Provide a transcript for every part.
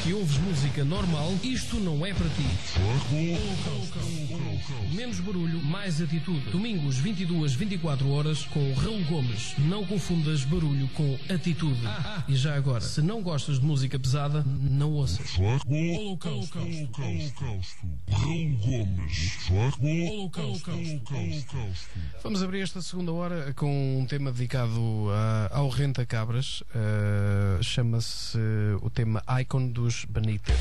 que ouves música normal, isto não é para ti. Menos barulho, mais atitude. Domingos, 22-24 horas, com Raul Gomes. Não confundas barulho com atitude. E já agora, se não gostas de música pesada, não ouças. Holocausto. Raul Gomes. Holocausto. Vamos abrir esta segunda hora com um tema dedicado ao Renta Cabras. Chama-se o tema Icon dos Benítez.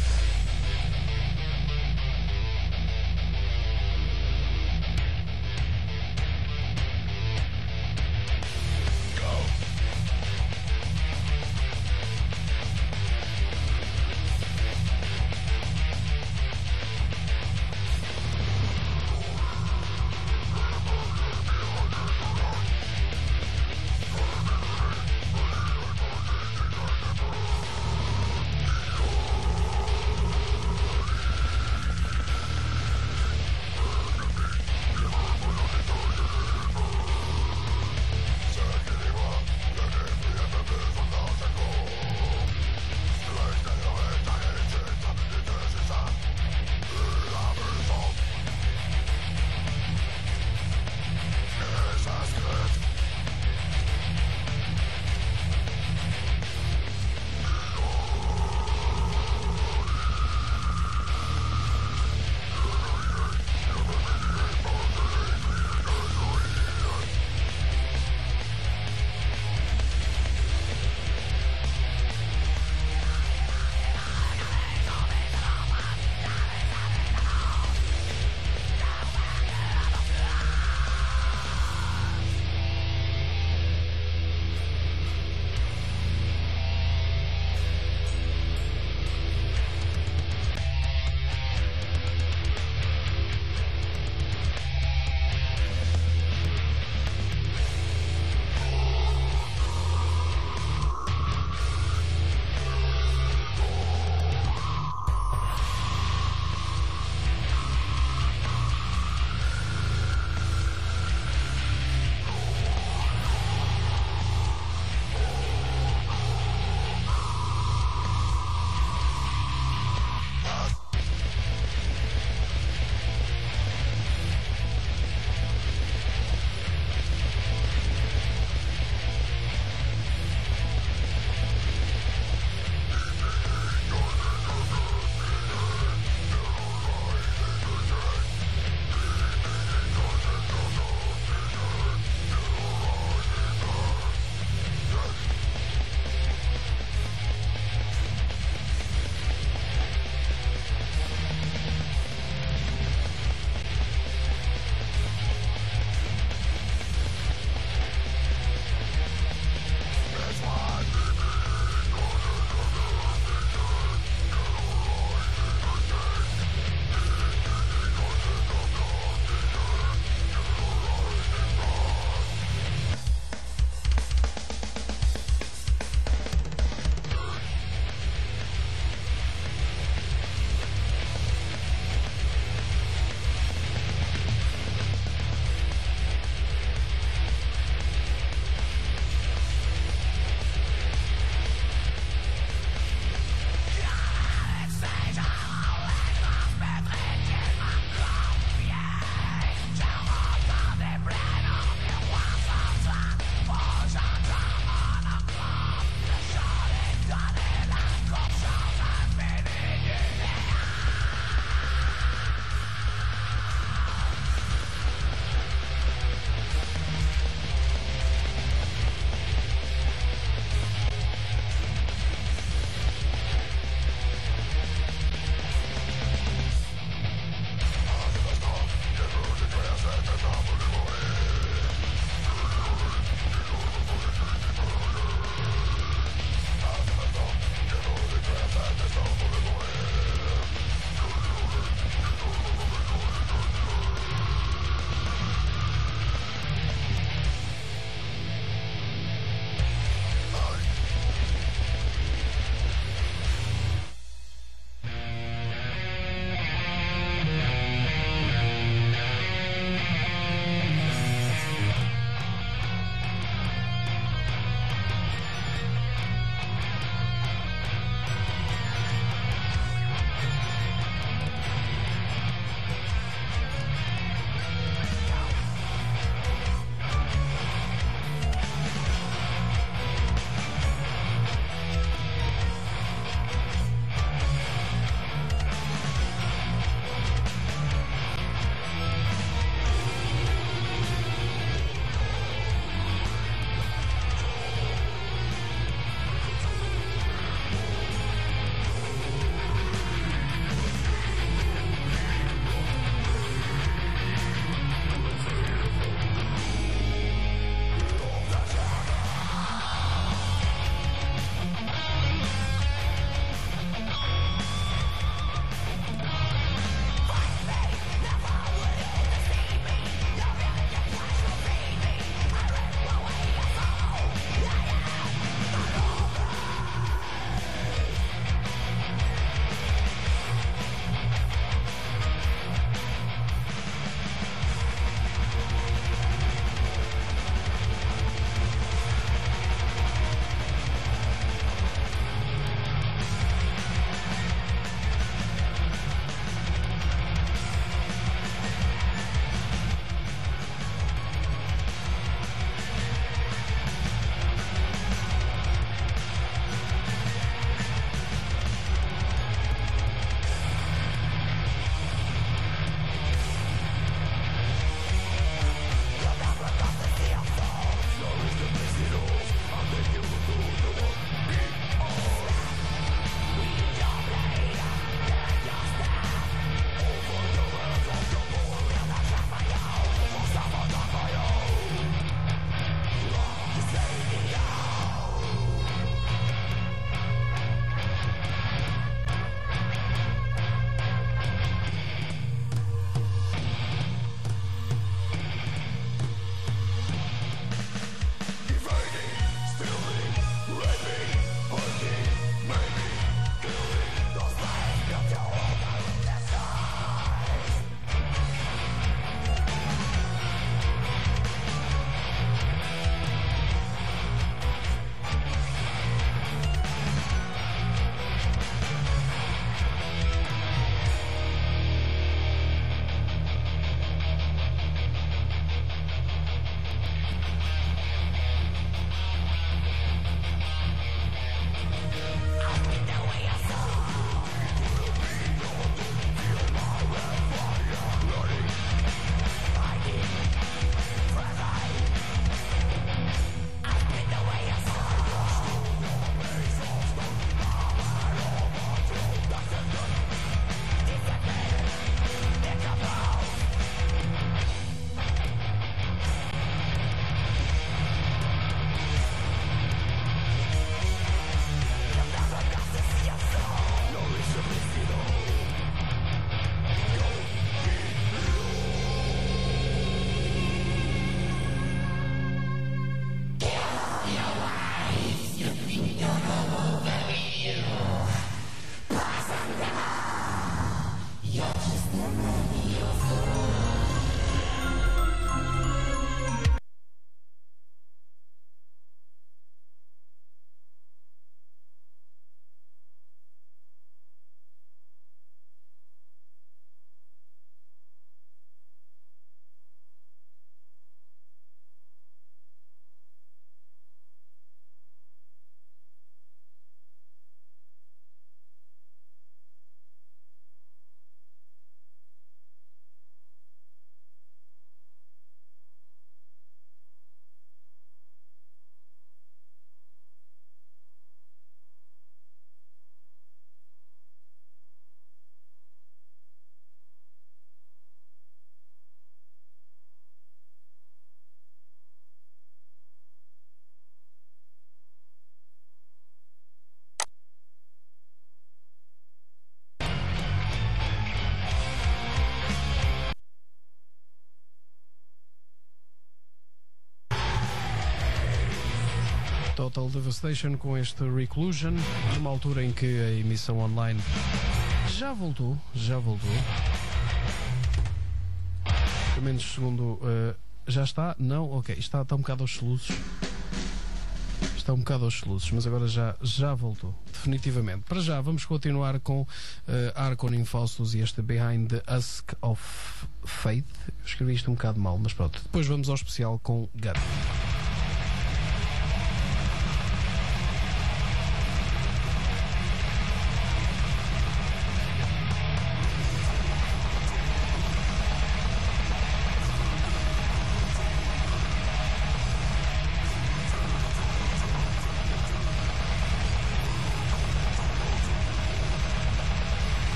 Total Devastation com este Reclusion, numa altura em que a emissão online já voltou. Pelo menos segundo... já está? Não? Ok, está um bocado aos soluços. Mas agora já voltou, definitivamente. Para já, vamos continuar com Archon Infaustus e este Behind the Husk of Faith. Eu escrevi isto um bocado mal, mas pronto. Depois vamos ao especial com Gut.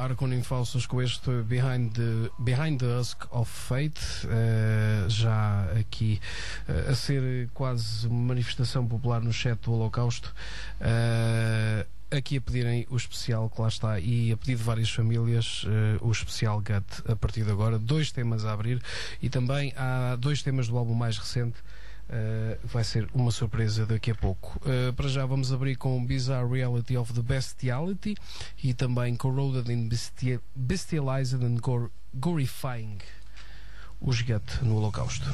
Harkonnen Faustus com este Behind the Husk of Fate, já aqui a ser quase uma manifestação popular no chat do Holocausto, aqui a pedirem o especial que lá está, e a pedido de várias famílias, o especial Gut a partir de agora, 2 temas a abrir, e também há 2 temas do álbum mais recente. Vai ser uma surpresa daqui a pouco. Para já vamos abrir com Bizarre Reality of the Bestiality e também Corroded and Bestialized and Gorifying, os Gut no Holocausto.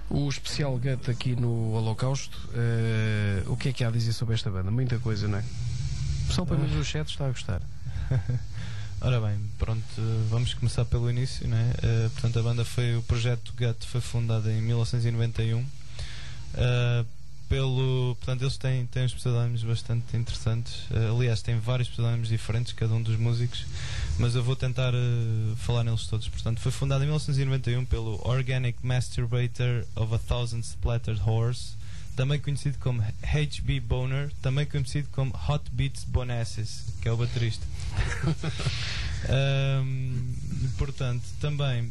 O especial Gut aqui no Holocausto, o que é que há a dizer sobre esta banda? Muita coisa, não é? O pessoal para mim no chat está a gostar. Ora bem, pronto, vamos começar pelo início, né? Portanto, o projeto Gut foi fundado em 1991. Portanto, eles têm uns pseudónimos bastante interessantes. Aliás, têm vários pseudónimos diferentes, cada um dos músicos, mas eu vou tentar falar neles todos. Portanto, foi fundado em 1991 pelo Organic Masturbator of a Thousand Splattered Whores, também conhecido como H.B. Boner, também conhecido como Hot Beats Bonasses, que é o baterista. Portanto, também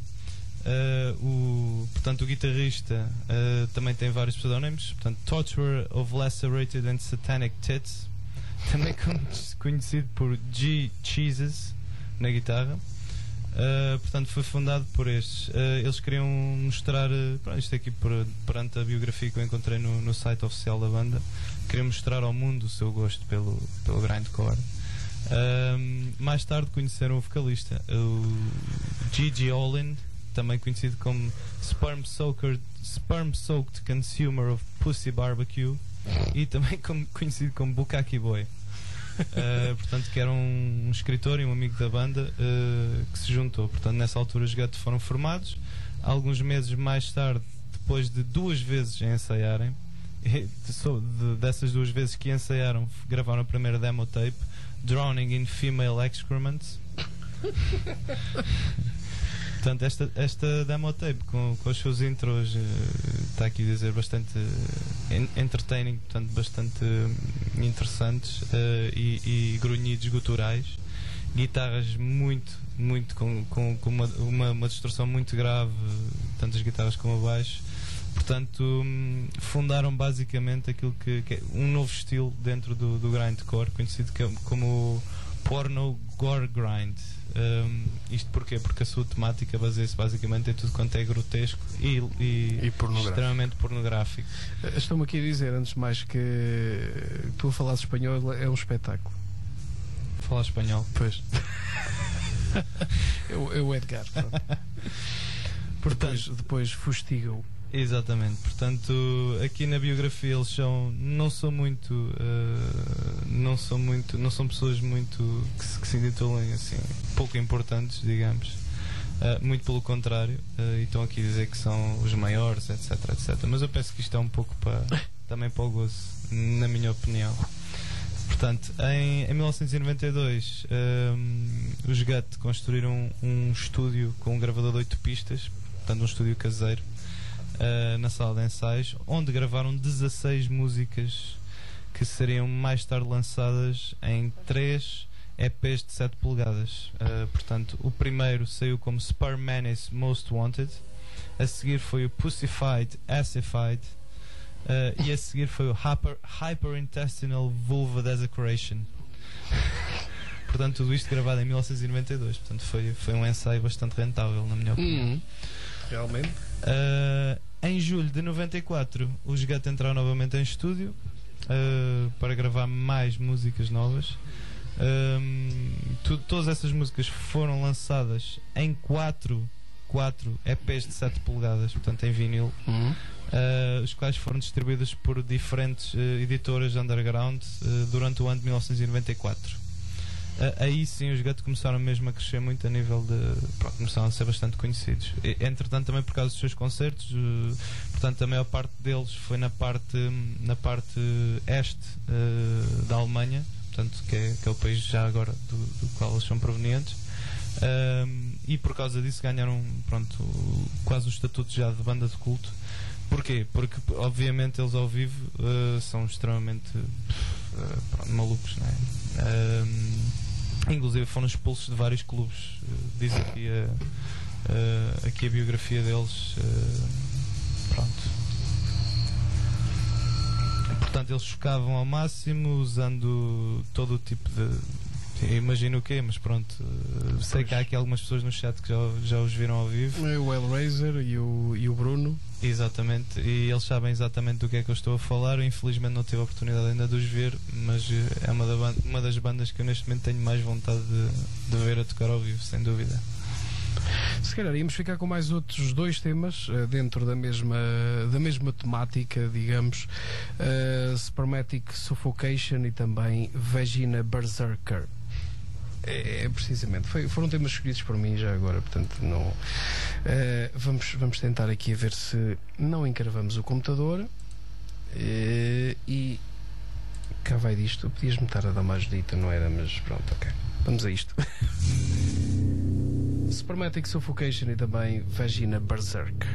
o guitarrista também tem vários pseudónimos. Portanto, Torturer of Lacerated and Satanic Tits, também conhecido por G. Cheeses na guitarra. Portanto, foi fundado por estes. Eles queriam mostrar, isto aqui perante a biografia que eu encontrei no site oficial da banda, queriam mostrar ao mundo o seu gosto pelo grindcore. Mais tarde conheceram o vocalista, o Gigi Olin, também conhecido como Sperm Soaked Consumer of Pussy Barbecue, e também conhecido como Bukkake Boy. Portanto, que era um escritor e um amigo da banda que se juntou. Portanto, nessa altura os Gut foram formados. Alguns meses mais tarde, depois de 2 vezes ensaiarem, dessas 2 vezes que ensaiaram, gravaram a primeira demo tape, Drowning in Female Excrements. Portanto, esta demo tape com os seus intros, está aqui a dizer, bastante entertaining, portanto, bastante interessantes, e grunhidos guturais, guitarras muito com uma distorção muito grave, tanto as guitarras como a baixo. Portanto, fundaram basicamente aquilo que é um novo estilo dentro do grindcore, conhecido como porno gore grind. Isto porquê? Porque a sua temática baseia-se basicamente em tudo quanto é grotesco e extremamente pornográfico. Estou-me aqui a dizer, antes de mais, que tu a falar espanhol é um espetáculo. Falar espanhol? Pois. é o Edgar. Depois fustiga-o. Exatamente, portanto, aqui na biografia eles não são pessoas muito que se intitulam assim, pouco importantes, digamos, muito pelo contrário, e estão aqui a dizer que são os maiores, etc. Mas eu penso que isto é um pouco também para o gozo, na minha opinião. Portanto, em 1992 os Gut construíram um estúdio com um gravador de 8 pistas, portanto um estúdio caseiro, na sala de ensaios, onde gravaram 16 músicas que seriam mais tarde lançadas em 3 EPs de 7 polegadas. Portanto, o primeiro saiu como Sperm Menace Most Wanted, a seguir foi o Pussified Acidified, e a seguir foi o Hyperintestinal Vulva Desecration. Portanto, tudo isto gravado em 1992. Portanto, foi um ensaio bastante rentável, na minha opinião. Realmente. Em julho de 94 os Gut entraram novamente em estúdio para gravar mais músicas novas. Todas essas músicas foram lançadas em 4 EPs de 7 polegadas, portanto em vinil, os quais foram distribuídos por diferentes editoras underground durante o ano de 1994. Aí sim os Gut começaram mesmo a crescer muito a nível de... começaram a ser bastante conhecidos. Entretanto, também por causa dos seus concertos, portanto a maior parte deles foi na parte este da Alemanha, portanto, que é o país já agora do qual eles são provenientes, e por causa disso ganharam quase o estatuto já de banda de culto. Porquê? Porque obviamente eles ao vivo são extremamente malucos, não é? Inclusive foram expulsos de vários clubes. Diz aqui a biografia deles. Portanto, eles chocavam ao máximo, usando todo o tipo de... imagino o quê, mas pronto, sei que há aqui algumas pessoas no chat que já os viram ao vivo. O Hellraiser e o Bruno. Exatamente, e eles sabem exatamente do que é que eu estou a falar. Eu, infelizmente não tive a oportunidade ainda de os ver, mas é uma das bandas que eu neste momento tenho mais vontade de ver a tocar ao vivo, sem dúvida. Se calhar íamos ficar com mais outros 2 temas dentro da mesma temática, digamos, Spermatic Suffocation e também Vagina Berserker. Precisamente, foram temas escolhidos por mim já agora, portanto não. Vamos tentar aqui a ver se não encravamos o computador e cá vai disto. Podias-me estar a dar mais dita, não era? Mas pronto, ok, vamos a isto. Spermatic Suffocation e também Vagina Berserk.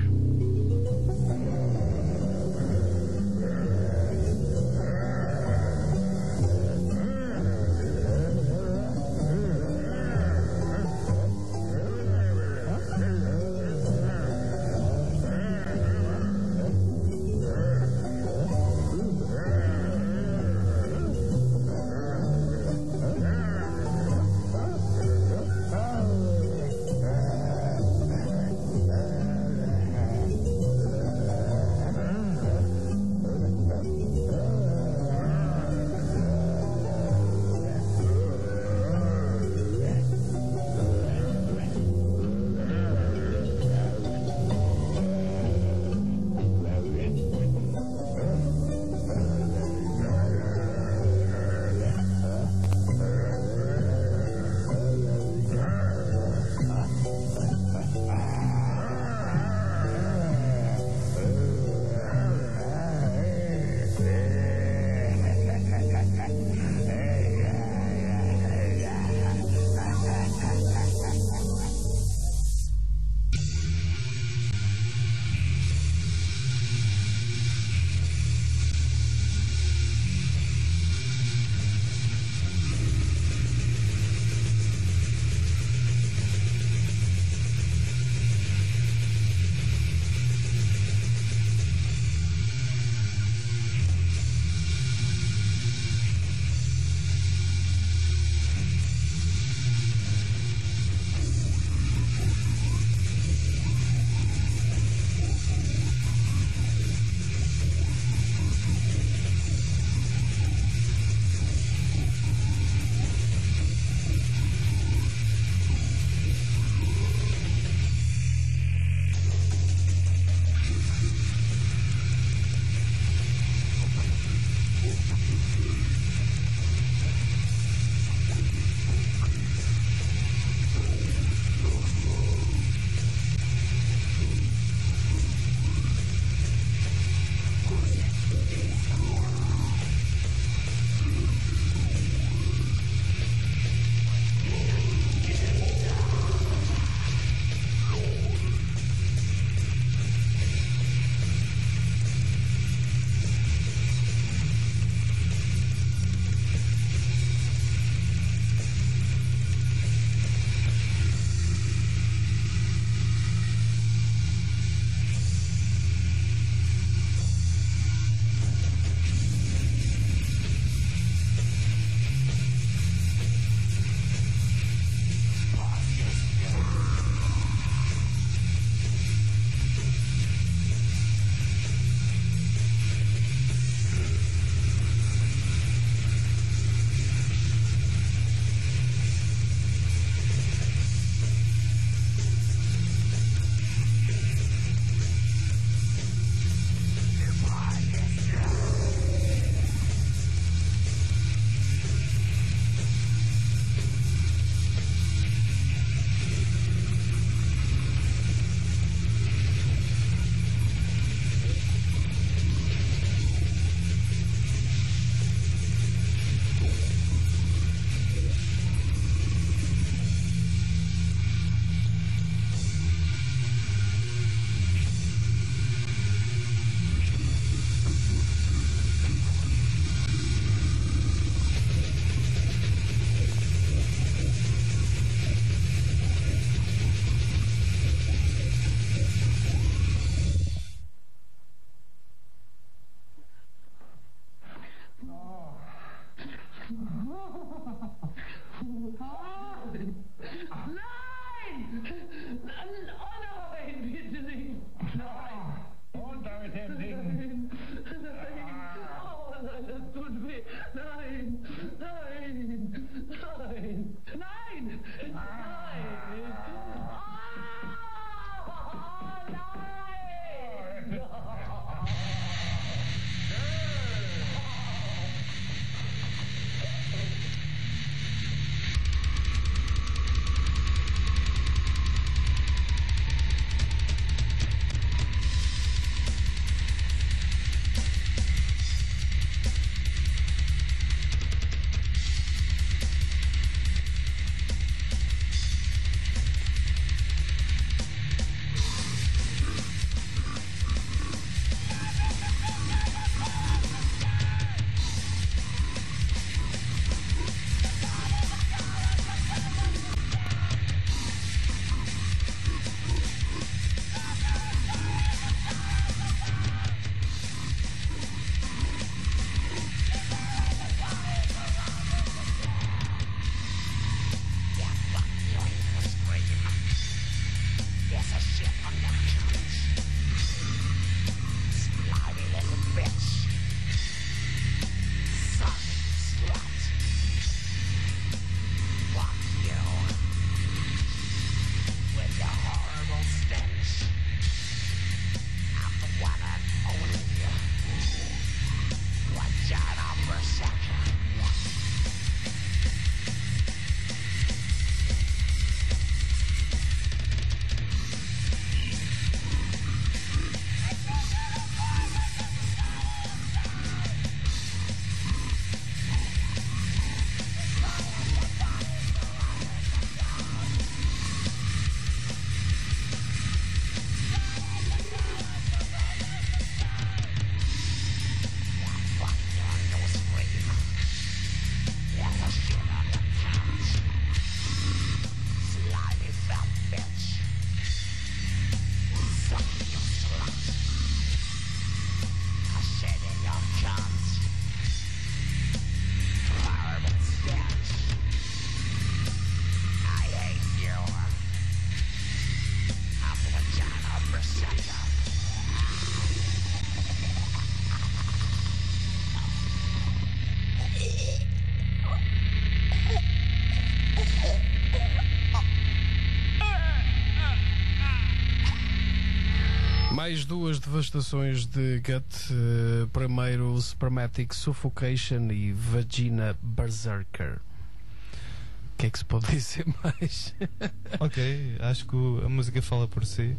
Mais duas devastações de Gut. Primeiro, Spermatic Suffocation e Vagina Berserker. O que é que se pode dizer mais? Ok, acho que a música fala por si.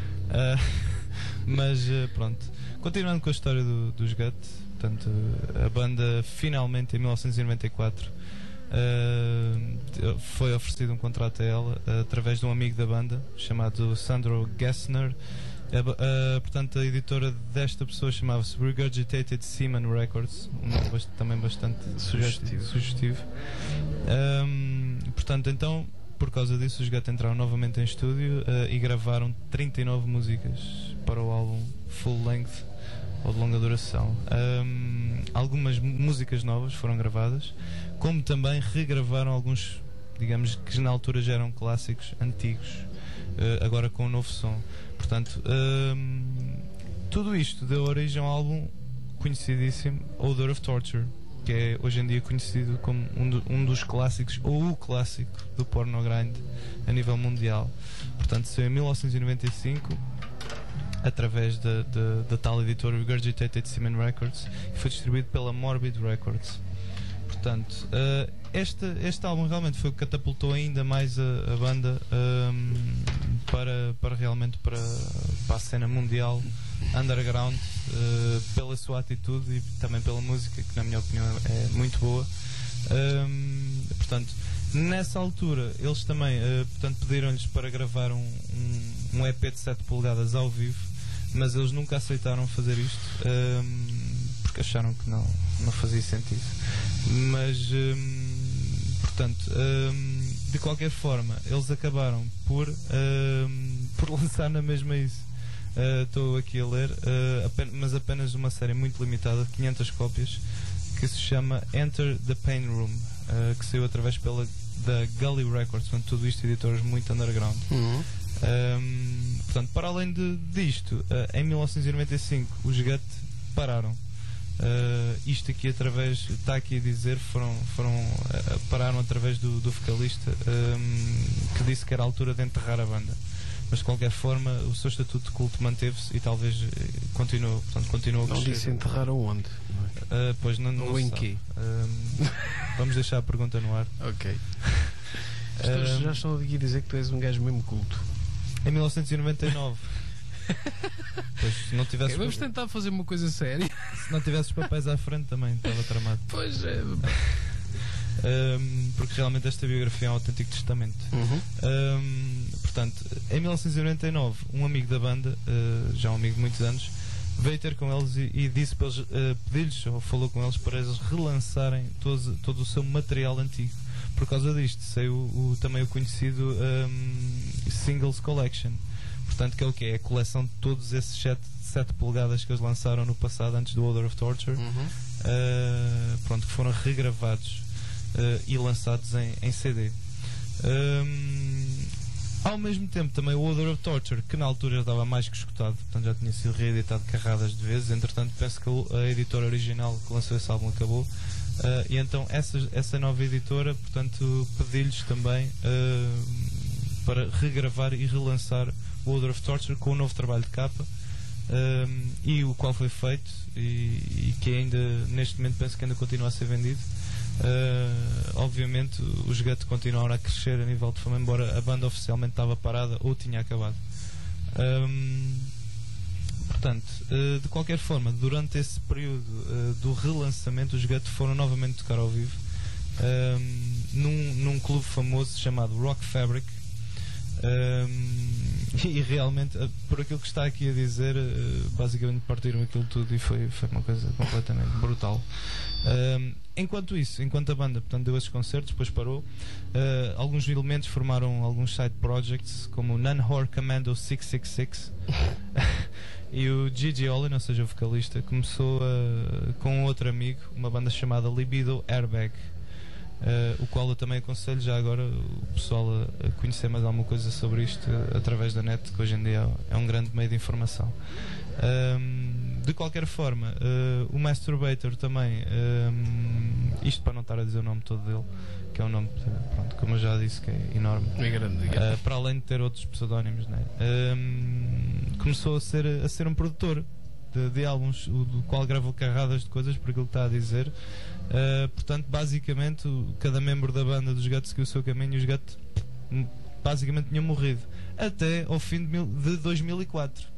Mas pronto. Continuando com a história dos Gut, portanto, a banda finalmente em 1994 foi oferecido um contrato a ela através de um amigo da banda chamado Sandro Gessner. Portanto, a editora desta pessoa chamava-se Regurgitated Semen Records, um nome também bastante sugestivo. Portanto, então, por causa disso, os Gut entraram novamente em estúdio e gravaram 39 músicas para o álbum full length ou de longa duração. Algumas músicas novas foram gravadas, como também regravaram alguns, digamos, que na altura já eram clássicos antigos, agora com um novo som. Portanto, tudo isto deu origem a um álbum conhecidíssimo, Odor of Torture, que é hoje em dia conhecido como um dos clássicos, ou o clássico do porno grind a nível mundial. Portanto, saiu em 1995 através da tal editora Regurgitated Semen Records e foi distribuído pela Morbid Records. Portanto, este álbum realmente foi o que catapultou ainda mais a banda para realmente para a cena mundial underground, pela sua atitude e também pela música, que na minha opinião é muito boa. Portanto, nessa altura eles também pediram-lhes para gravar um EP de 7 polegadas ao vivo, mas eles nunca aceitaram fazer isto porque acharam que não fazia sentido. Mas portanto, de qualquer forma, eles acabaram por lançar na mesma isso. Estou aqui a ler, mas apenas uma série muito limitada de 500 cópias, que se chama Enter the Pain Room, que saiu através da Gully Records. Portanto, tudo isto editores muito underground. Portanto, para além disto, em 1995 os Gut pararam. Isto aqui está aqui a dizer, pararam através do vocalista, que disse que era a altura de enterrar a banda. Mas de qualquer forma o seu estatuto de culto manteve-se e talvez continua a crescer. Não disse enterraram onde? Pois não em quê? Vamos deixar a pergunta no ar. Ok. Já estão aqui a dizer que tu és um gajo mesmo culto. Em 1999. Pois, se não tivesse vamos tentar fazer uma coisa séria. Se não tivesses papéis à frente também estava tramado. Pois é. Porque realmente esta biografia é um autêntico testamento. Portanto, em 1999 um amigo da banda, já um amigo de muitos anos, veio ter com eles e disse para eles, pediu-lhes, ou falou com eles para eles relançarem todo o seu material antigo. Por causa disto saiu também o conhecido Singles Collection. Portanto, que é o quê? É a coleção de todos esses 7 polegadas que eles lançaram no passado, antes do Odor of Torture, que foram regravados e lançados em CD. Ao mesmo tempo, também o Odor of Torture, que na altura já estava mais que escutado, portanto já tinha sido reeditado carradas de vezes. Entretanto, penso que a editora original que lançou esse álbum acabou, e então essa nova editora, portanto, pediu-lhes também para regravar e relançar o Odor of Torture com um novo trabalho de capa, e o qual foi feito e que ainda neste momento penso que ainda continua a ser vendido. Obviamente os Gut continuaram a crescer a nível de fama, embora a banda oficialmente estava parada ou tinha acabado. Portanto, de qualquer forma, durante esse período do relançamento, os Gut foram novamente tocar ao vivo num clube famoso chamado Rock Fabric. E realmente, por aquilo que está aqui a dizer, basicamente partiram aquilo tudo e foi uma coisa completamente brutal. Enquanto isso, enquanto a banda, portanto, deu esses concertos, depois parou, alguns elementos formaram alguns side projects, como o Nunhor Commando 666. E o Gigi Olin, ou seja, o vocalista, começou com outro amigo, uma banda chamada Libido Airbag, o qual eu também aconselho já agora o pessoal a conhecer mais alguma coisa sobre isto através da net, que hoje em dia é um grande meio de informação. De qualquer forma, o Masturbator também, isto para não estar a dizer o nome todo dele, que é um nome, pronto, como eu já disse, que é enorme, é grande, para além de ter outros pseudónimos, né? Começou a ser um produtor de álbuns, do qual gravou carradas de coisas, por aquilo que está a dizer. Portanto, basicamente, cada membro da banda dos Guts seguiu o seu caminho e os Guts basicamente tinham morrido até ao fim de 2004.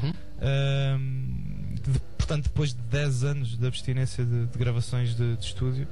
Portanto, depois de 10 anos de abstinência de gravações de estúdio,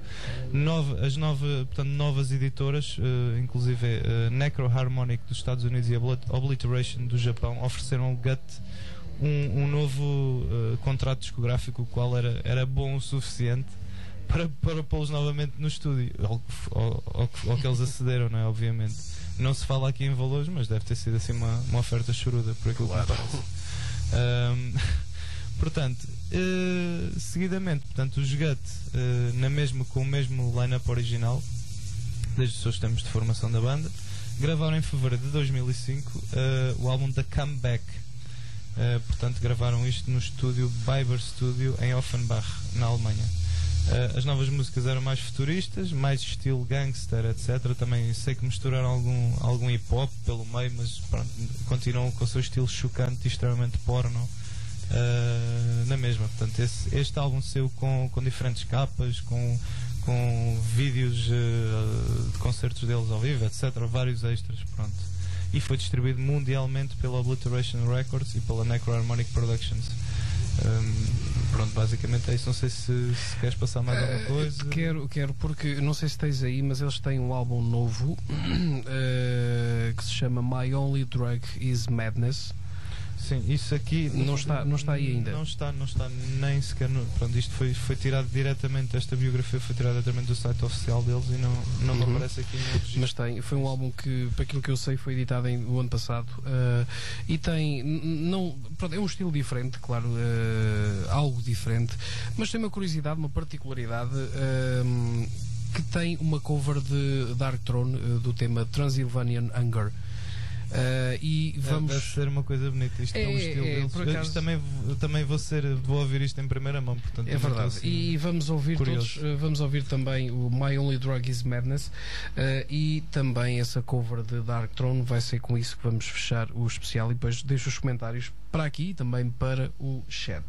novas editoras, inclusive Necro Harmonic dos Estados Unidos e Obliteration do Japão, ofereceram ao Gut um novo contrato discográfico, o qual era bom o suficiente para pô-los novamente no estúdio, ao que eles acederam, não é? Obviamente. Não se fala aqui em valores, mas deve ter sido assim uma oferta choruda, por aquilo que me parece. Portanto, seguidamente, os Gut, com o mesmo line-up original, desde os seus tempos de formação da banda, gravaram em fevereiro de 2005 o álbum The Comeback. Portanto, gravaram isto no estúdio Biber Studio em Offenbach, na Alemanha. As novas músicas eram mais futuristas, mais estilo gangster, etc. Também sei que misturaram algum hip-hop pelo meio, mas pronto, continuam com o seu estilo chocante e extremamente porno na mesma. Portanto, este álbum saiu com diferentes capas, com vídeos de concertos deles ao vivo, etc. Vários extras, pronto. E foi distribuído mundialmente pela Obliteration Records e pela Necro Harmonic Productions. Pronto, basicamente é isso. Não sei se queres passar mais alguma coisa. Quero, porque não sei se tens aí, mas eles têm um álbum novo que se chama My Only Drug Is Madness. Sim, isso aqui não está aí ainda. Não está nem sequer pronto, isto foi tirado diretamente, esta biografia foi tirada diretamente do site oficial deles e não me aparece aqui no registro. Mas foi um álbum que, para aquilo que eu sei, foi editado o ano passado, e tem pronto, é um estilo diferente, claro, algo diferente, mas tem uma curiosidade, uma particularidade, que tem uma cover de Dark Throne do tema Transylvanian Hunger. E vamos... Deve ser uma coisa bonita. Isto é o estilo deles. Acaso... também vou ouvir isto em primeira mão, portanto, é verdade. Assim, e vamos ouvir vamos ouvir também o My Only Drug Is Madness, e também essa cover de Dark Throne. Vai ser com isso que vamos fechar o especial, e depois deixo os comentários para aqui e também para o chat.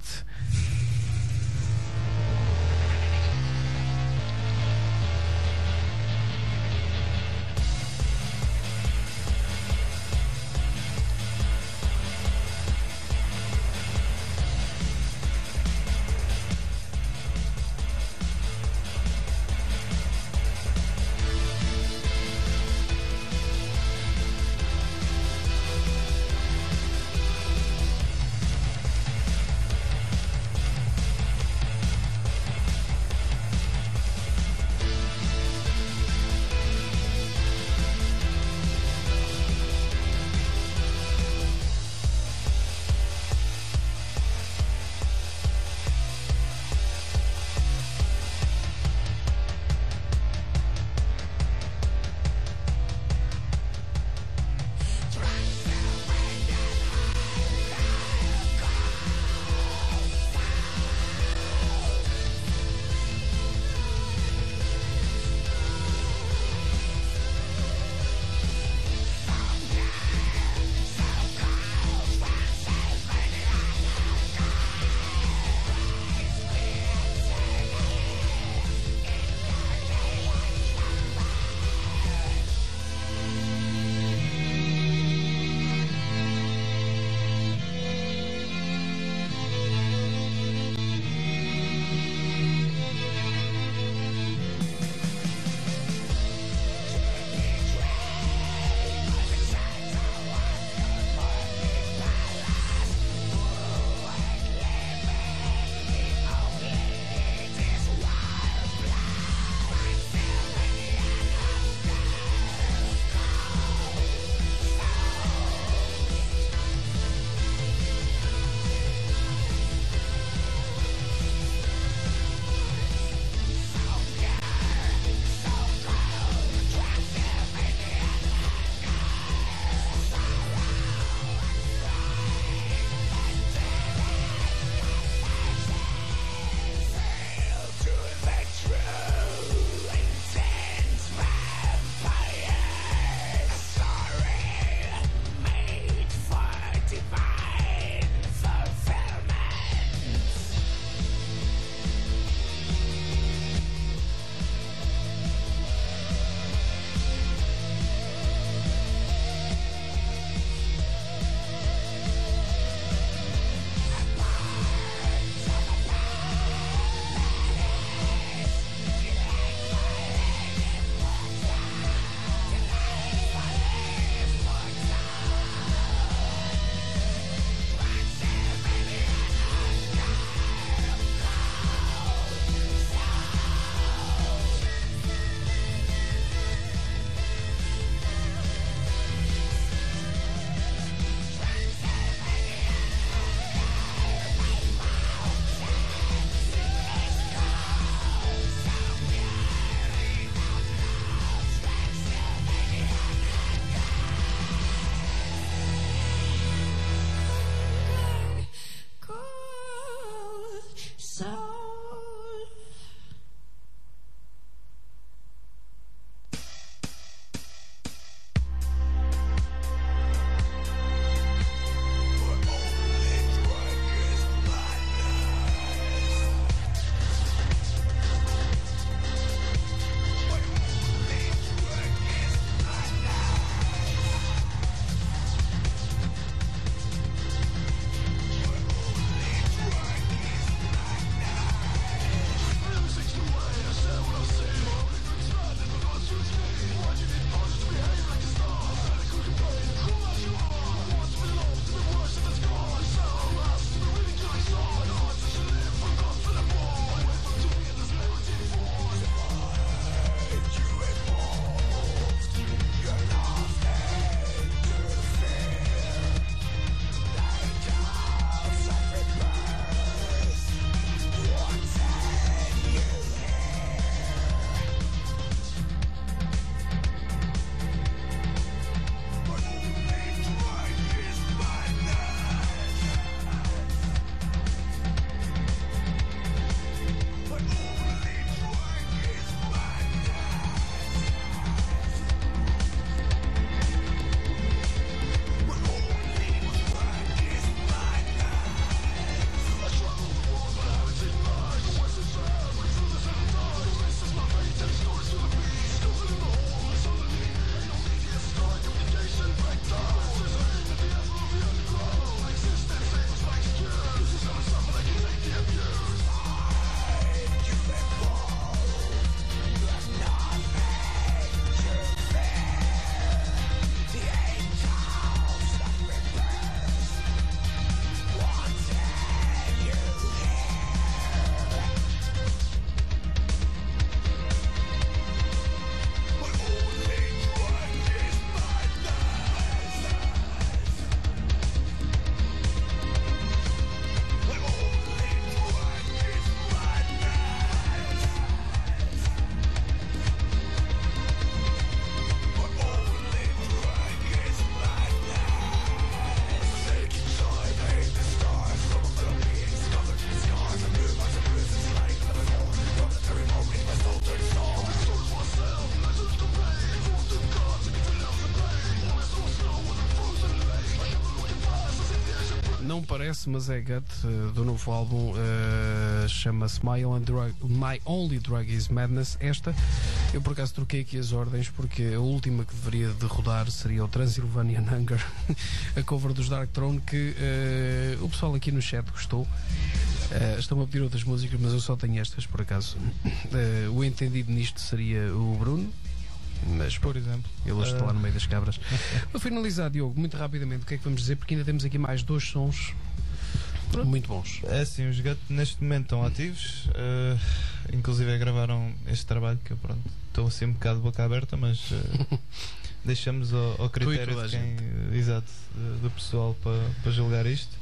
parece, mas é Gut, do novo álbum, chama-se My Only Drug Is Madness. Esta, eu por acaso troquei aqui as ordens, porque a última que deveria de rodar seria o Transylvanian Hunger, a cover dos Dark Throne, que o pessoal aqui no chat gostou. Estão a pedir outras músicas, mas eu só tenho estas, por acaso. O entendido nisto seria o Bruno, mas por exemplo, ele hoje está lá no meio das cabras. Para finalizar, Diogo, muito rapidamente, o que é que vamos dizer? Porque ainda temos aqui mais 2 sons muito bons. É assim, os Gut neste momento estão ativos, inclusive gravaram este trabalho que eu, pronto, estou assim um bocado de boca aberta, mas deixamos ao critério de quem, exato, do pessoal para julgar isto.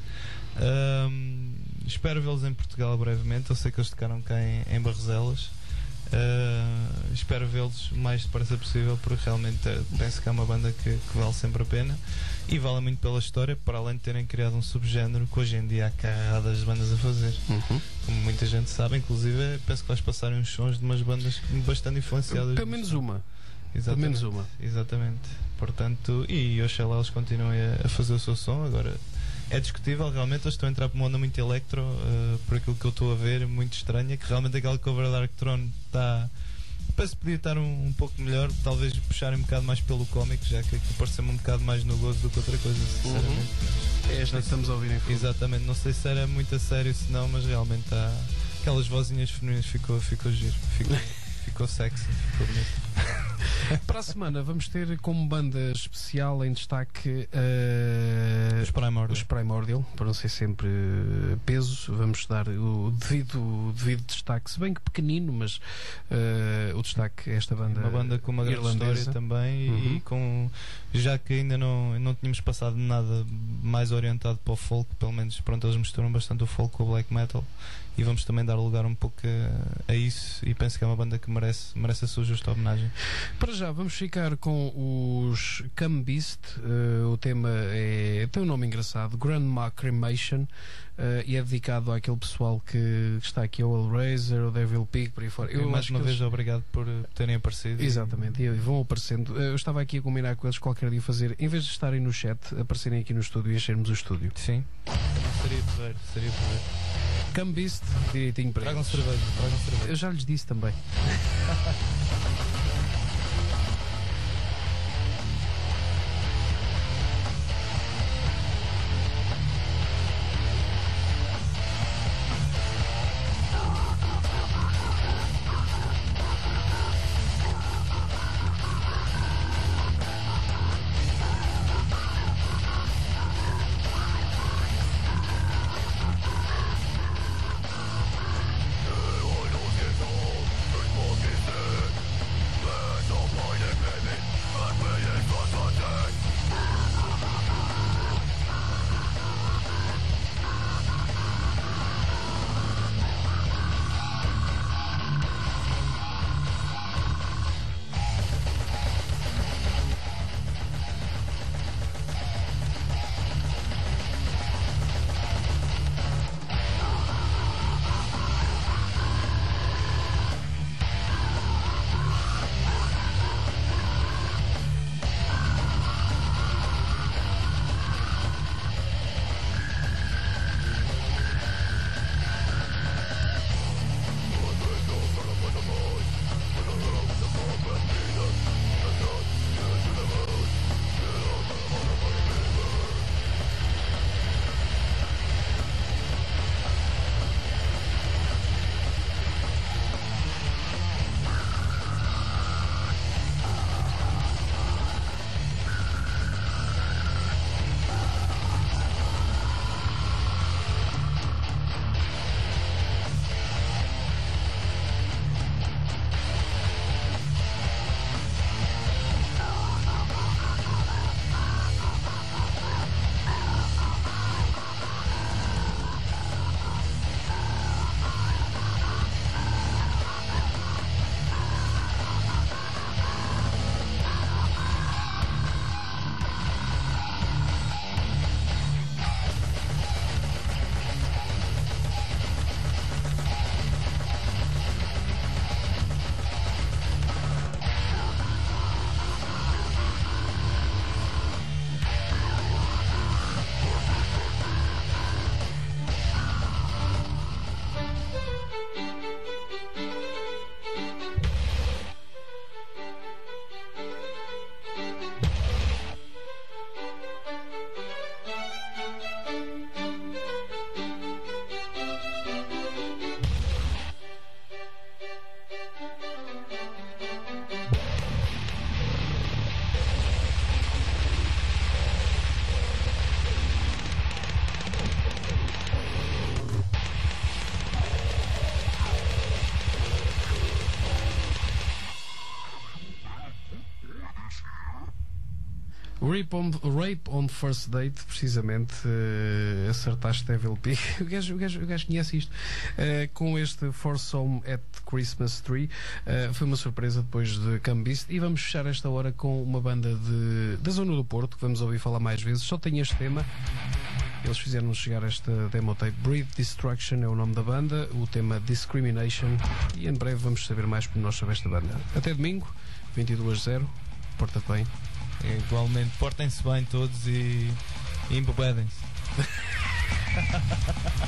Espero vê-los em Portugal brevemente. Eu sei que eles tocaram cá em Barroselas. Espero vê-los o mais depressa possível, porque realmente penso que é uma banda que vale sempre a pena e vale muito pela história, para além de terem criado um subgénero que hoje em dia há carradas de bandas a fazer. Como muita gente sabe, inclusive penso que vais passar uns sons de umas bandas bastante influenciadas. Pelo menos uma. Exatamente, pelo menos uma. Exatamente. Portanto, e oxalá eles continuem a fazer o seu som. Agora é discutível, realmente eles estão a entrar por uma onda muito electro, por aquilo que eu estou a ver, muito estranha, que realmente aquela cover da Dark Throne está, parece que podia estar um pouco melhor, talvez puxarem um bocado mais pelo cómico, já que aqui parece-me um bocado mais no gozo do que outra coisa, sinceramente. É esta que estamos a ouvir em fundo. Exatamente, não sei se era muito a sério, se não, mas realmente há aquelas vozinhas femininas, ficou giro, ficou sexy, ficou bonito. Para a semana vamos ter como banda especial em destaque os Primordial, para não ser sempre peso. Vamos dar o devido destaque, se bem que pequenino, mas o destaque é esta banda. Uma banda com uma grande história também e com, já que ainda não tínhamos passado nada mais orientado para o folk, pelo menos pronto, eles misturam bastante o folk com o black metal. E vamos também dar lugar um pouco a isso, e penso que é uma banda que merece a sua justa homenagem. Para já vamos ficar com os Come Beast. O tema tem um nome engraçado, Grandma Cremation, e é dedicado àquele pessoal que está aqui, o Hellraiser, o Devil Pig, por aí fora. Eu mais uma vez obrigado por terem aparecido. Exatamente, e vão aparecendo. Eu estava aqui a combinar com eles qualquer dia fazer, em vez de estarem no chat, aparecerem aqui no estúdio e enchermos o estúdio. Sim, seria porreiro. Come Beast, direitinho para Tragam cerveja. Eu já lhes disse também. Rape on First Date, precisamente. Acertaste, Devil Pig. O gajo conhece isto. Com este For Some at Christmas Tree. Foi uma surpresa depois de Come Beast. E vamos fechar esta hora com uma banda da zona do Porto, que vamos ouvir falar mais vezes. Só tem este tema. Eles fizeram-nos chegar esta demo tape. Breathe Destruction é o nome da banda, o tema Discrimination, e em breve vamos saber mais por nós sobre esta banda. Até domingo, 22:00. Porta-te bem. Igualmente, portem-se bem todos e embebedem-se.